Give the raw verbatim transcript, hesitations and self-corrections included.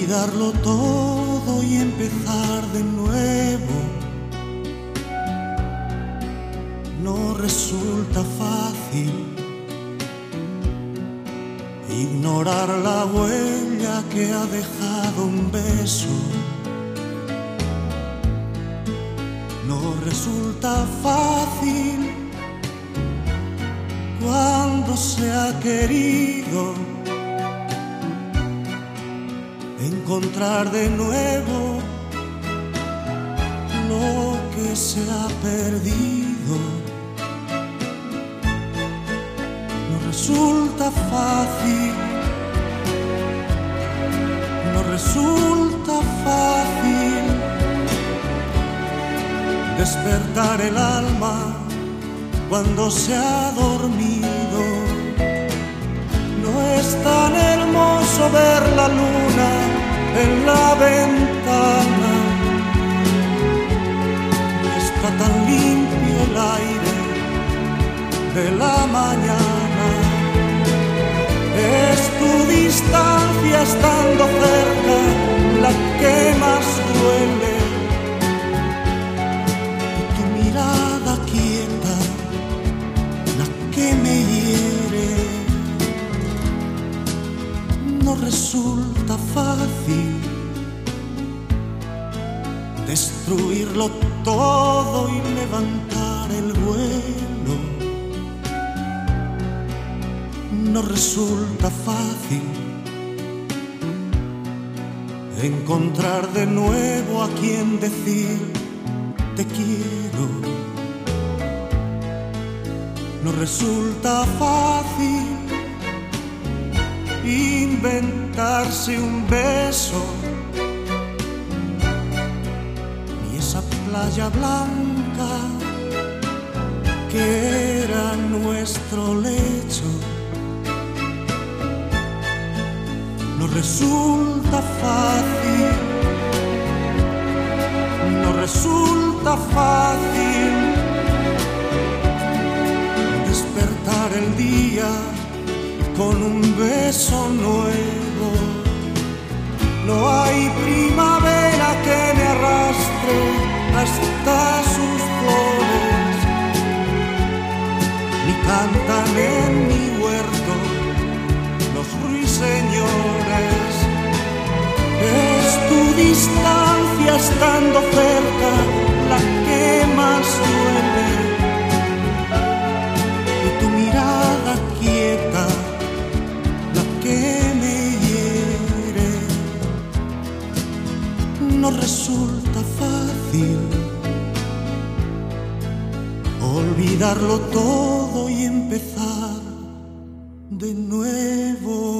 olvidarlo todo y empezar de nuevo no resulta fácil. Ignorar la huella que ha dejado un beso no resulta fácil cuando se ha querido encontrar de nuevo lo que se ha perdido. No resulta fácil, no resulta fácil despertar el alma cuando se ha dormido. No es tan hermoso ver la luna en la ventana, no está tan limpio el aire de la mañana. Es tu distancia estando cerca la que más duele, y tu mirada quieta la que me hiere. No resulta fácil destruirlo todo y levantar el vuelo. No resulta fácil encontrar de nuevo a quien decir te quiero. No resulta fácil inventarse un beso, ni esa playa blanca que era nuestro lecho. No resulta fácil, no resulta fácil despertar el día con un beso nuevo. No hay primavera que me arrastre hasta sus flores, ni cantan en mi huerto los ruiseñores. Es tu distancia estando cerca la que más duele, y tu mirada quieta que me hiere. No resulta fácil olvidarlo todo y empezar de nuevo.